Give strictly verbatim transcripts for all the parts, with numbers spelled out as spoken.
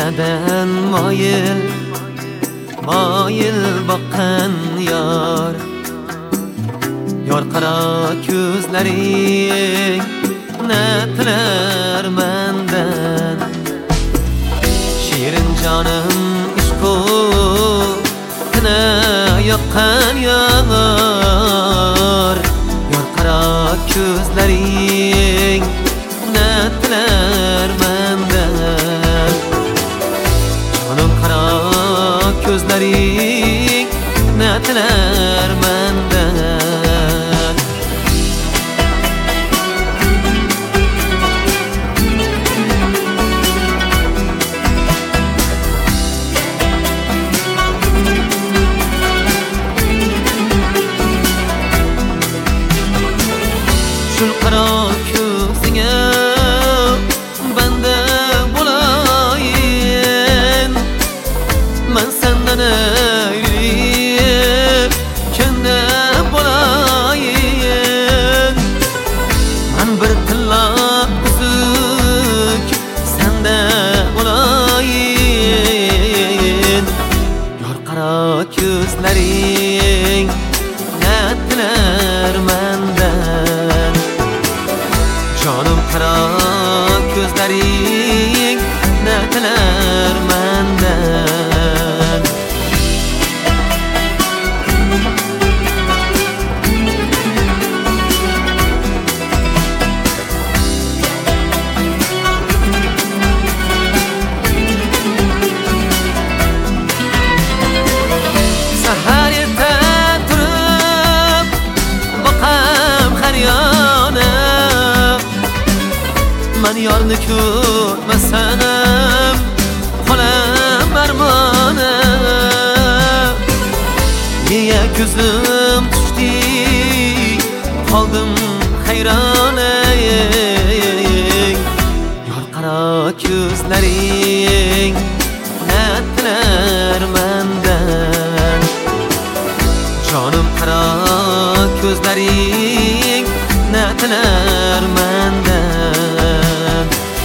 Nadan moyil moyil boqqan yor Yor qara ko'zlaring natilar mendan Shirin jonim ishqo kana yoqqan yor Yor qara ko'zlaring natilar mendan Jonim qara ko'zlaring natilar mendan Shul qara ko'zingga banda bo'layin Men sendan ayrılib kanda bo'layin Men bir tilla uzuk senda bo'layin Yor qara ko'zlaring natilar mendan Jonim qara ko'zlaring natilar mendan Sahar erta turib boqam har yana Men yorni ko'rmasam qolam armona Nega ko'zim tushdi qoldim hayrona Yor qara ko'zlaring natilar mendan Jonim qara ko'zlaring natilar mendan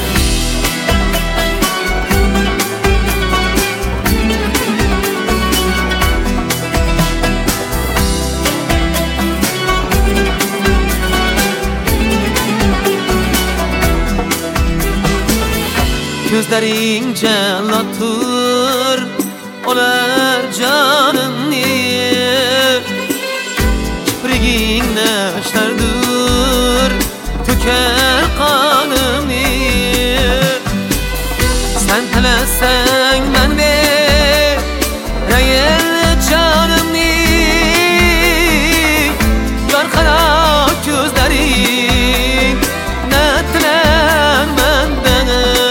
Ko'zlaring jallotur olar jonimni Kipriging nashlardur to'kar qonimni Sen tilasang men berayin jonimni Yor qara ko'zlaring natilar mendan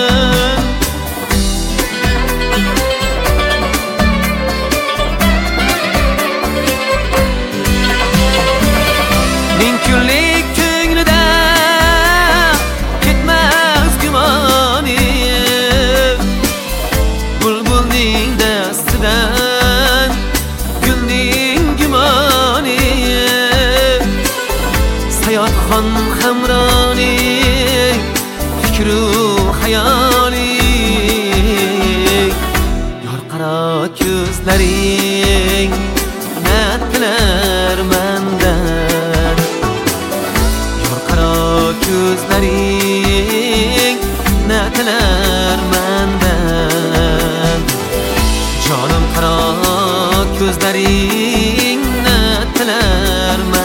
Ming kunlik ko'nglida ketmas gumonim Bulbulning dastidan gulning gumoni Sayotxon hamroni fikru hayoli Yor qara ko'zlaring natilar mendan Ko'zlaring natilar mendan Jonim qara ko'zlaring natilar mendan